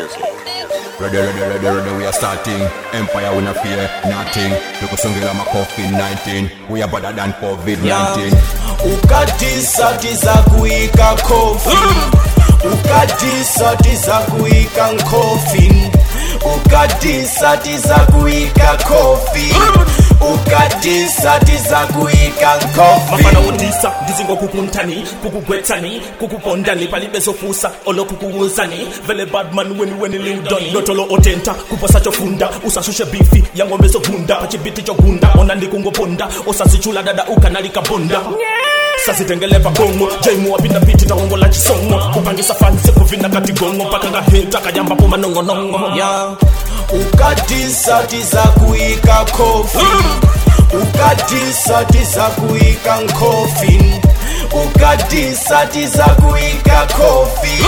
music. Ready, we are starting. Empire, we not fear nothing. Look at my COVID-19. We are better than COVID-19. Ukatisa tiza kuika coffin. Ukatisa tiza kuika coffin. Ukatisa tiza kuika coffin. Ukatisa tiza kuika coffin. Mafana utisa dizingo kukuntani, kukugwetani, kukupondani palibezo fusa olo kukuuzani. Vele badman weni liudoni dotolo otenta kupasa chofunda usashushe bifi yangombezo gunda pachibiti chogunda onandi kungoponda osasichula dada ukanalika bonda. Sasi tengeleva gongo jaimu wapinda biti taongo la chisongo kupangisa fansi kuvina kati gongo paka nga heta kajamba poma nongo nongo. Ukatisa tiza kuika coffin. Ukatisa tiza kuika coffin. Ukatisa tiza kuika coffin.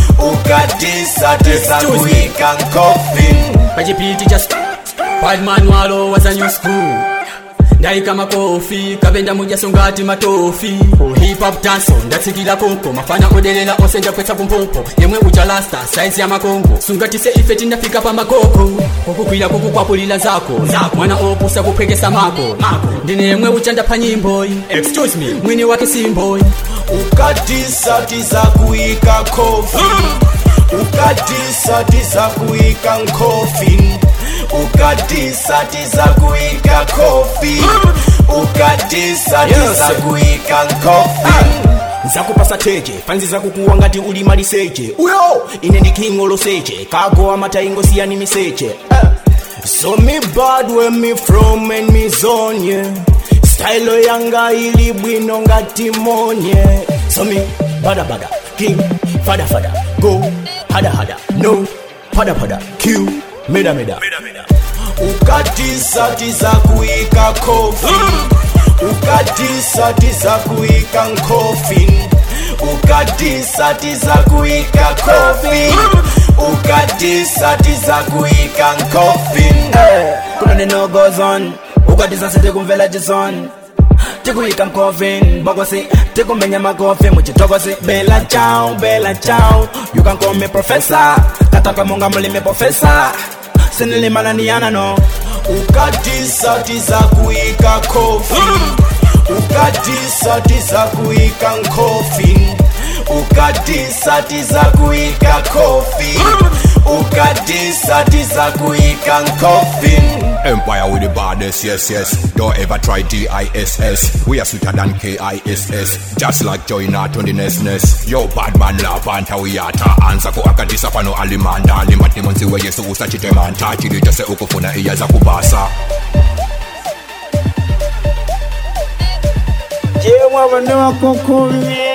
Ukatisa tiza kuika coffin. Pachipiti just Padman walo was a new school. Dai kama kofi, kabenda muja songati matofi. Hip hop dance, ndatsikila konko. Mafana odelela osenja kwetsa kumpompo. Yemwe ujalasta, size ya makongo. Sungati se ifeti ndafika pa makoko. Kukukwila kukukwapulila zako. Mwana opusa kupwekesa mako. Ndine yemwe uchanda pa nyimbo. Excuse me, mwini wake simboy. Ukatisa tiza kuika coffin. Ukatisa tiza kuika coffin. Ukatisa tiza kuika coffin. Ukatisa tiza kuika coffin. Zakupasa teje, fanzi zakukuwa ngati uli maliseche. Uyo, ine ndi king oloseche. Kago amataingo siyani miseche. So me bad where me from and me zone, yeah. Style yanga ili bwino ngati monye. So me bada king fada go hada no pada kill meda. Ukatisa tiza kuika coffin. Ukatisa tiza kuika coffin. Ukatisa tiza kuika coffin. Ukatisa tiza kuika coffin. Kuna no goes on. Ukatisa sete kumvela jison. Tikuika coffin. Bogosi tikumenya makofi muchitogosi. Bella ciao. You can call me professor. Kataka munga mulime professor. Sinili mananiana no. Ukatisa tiza kuika coffin. Ukatisa tiza kuika coffin. Ukatisa tiza kuika coffin. Ukatisa tiza kuika coffin. Empire with the baddest, yes. Don't ever try DISS. We are sweeter than KISS. Just like Joyna to the ness. Yo bad man la banta we ata. Ansa ko akadisa pano alimanda. Limati monsi we yesu usachite manta. Chidi jase ukufuna iya za kubasa. Je, wawa ne wakukumi.